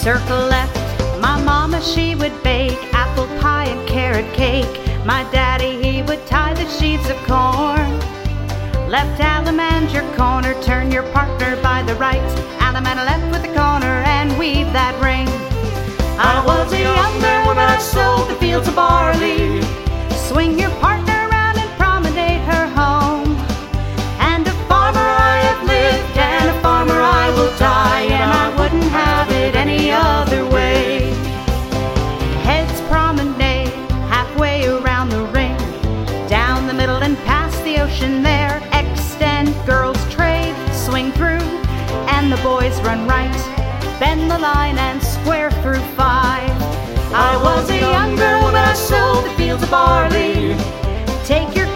Circle left, my mama, she would bake apple pie and carrot cake. My daddy, he would tie the sheaves of corn. Left allemande your corner, turn your partner by the right. Allemande left with the corner and weave that ring. I was a younger when I sold the fields of barley. Swing your partner around and promenade her home. And a farmer I have lived, and a farmer I will die, and I wouldn't have it any other way. Heads promenade halfway around the ring, down the middle and past the ocean there. Extend, girls trade, swing through, and the boys run right. Bend the line and square through 5. I was a young girl when I sold the fields of barley. Take your